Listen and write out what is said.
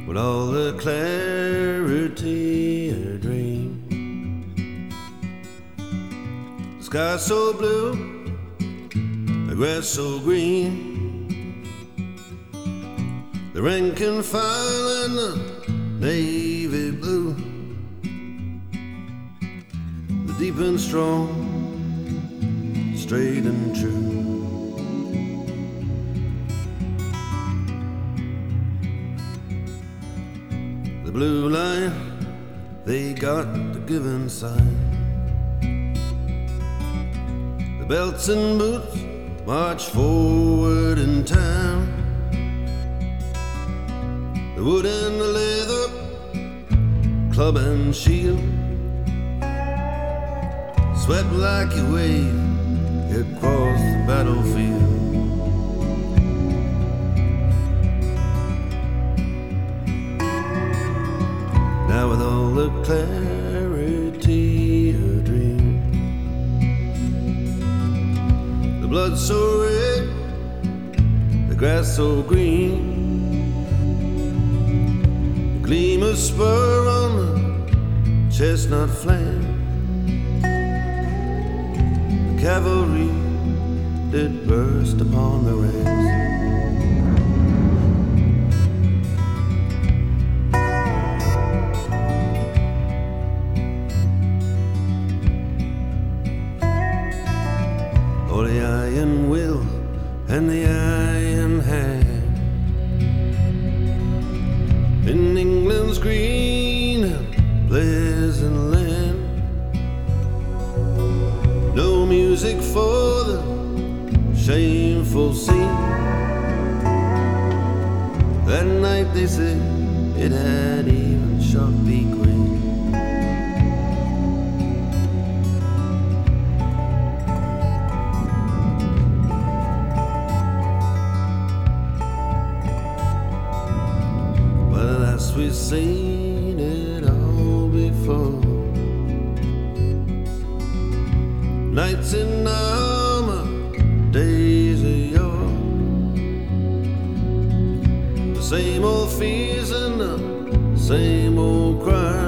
with all the clarity of a dream. The sky so blue, the grass so green, the rank and file and the navy blue, the deep and strong, straight and true. The blue line, they got the given sign. The belts and boots march forward in time. The wood and the leather, club and shield, swept like a wave across the battlefield. Now with all the clarity of a dream, the blood so red, the grass so green, the gleam of spur on the chestnut flank, the cavalry did burst upon the ranks. Oh, the iron will and the iron hand in England's green and pleasant land. No music for the shameful scene. That night they said it had even shot the queen. We've seen it all before. Nights in armor, days of yore, the same old fears and the same old cries.